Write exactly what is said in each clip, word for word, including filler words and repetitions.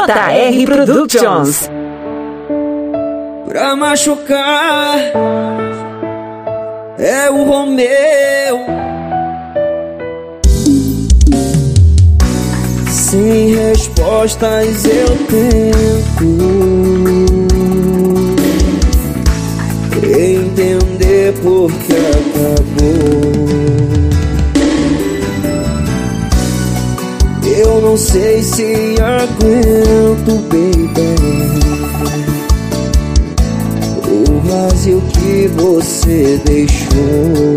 J R Productions. Pra machucar é o Romeu. Sem respostas eu tento entender por que acabou. Eu não sei se aguento, baby, o vazio que você deixou.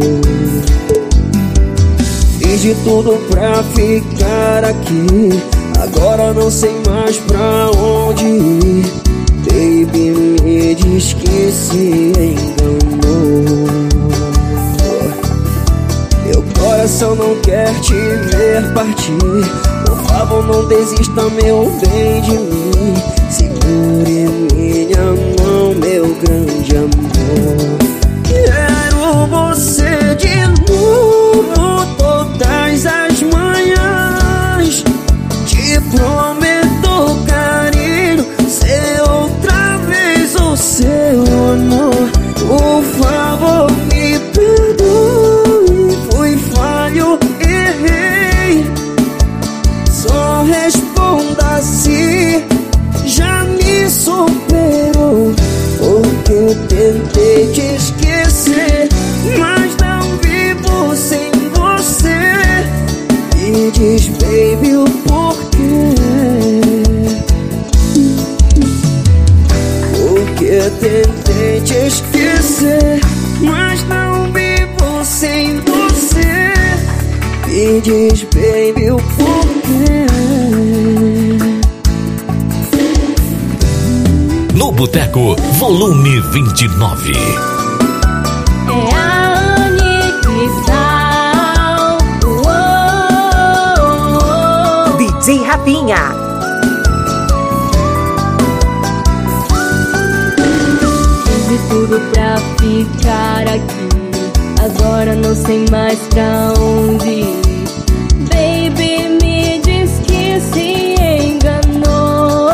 Fiz de tudo pra ficar aqui, agora não sei mais pra onde ir. Baby, me diz que se enganou. Meu coração não quer te ver partir. Por favor, não desista, meu bem, de mim. Segure minha mão, meu grande amor. Quero você de novo todas as manhãs. Te prometo carinho, ser outra vez o seu amor. Por favor, me perdoe, fui falho, errei. Só responda se já me superou. Porque tentei te esquecer, mas não vivo sem você. Me diz, baby, o porquê. Porque tentei te esquecer, mas não vivo sem você. Me diz, baby, o porquê. No Boteco, volume vinte e nove. É a Anne Cristal. Oh, oh, oh. D J Rafinha. Fiz de tudo pra ficar aqui, agora não sei mais pra onde ir. Baby, me diz que se enganou.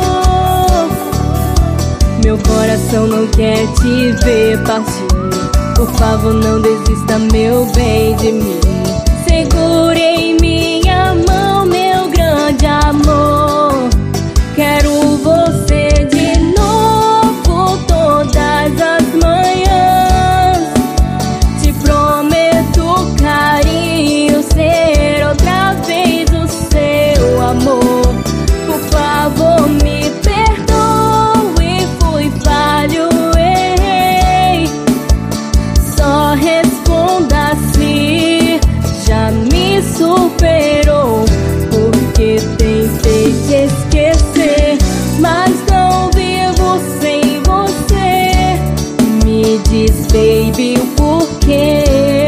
Meu coração não quer te ver partir. Por favor, não desista, meu bem, de mim. Segure em minha mão, meu grande amor. Quero você de novo todas as manhãs. Te prometo carinho, ser outra vez o seu amor. Por favor, me perdoe, fui falho, errei. Só responda se já me superou. Porque tentei te esquecer, mas não vivo sem você. Me diz, baby, o porquê.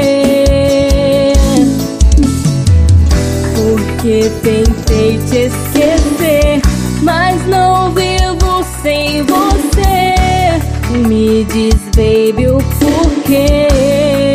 Porque tentei te esquecer, mas não vivo sem você. Me diz, baby, o porquê.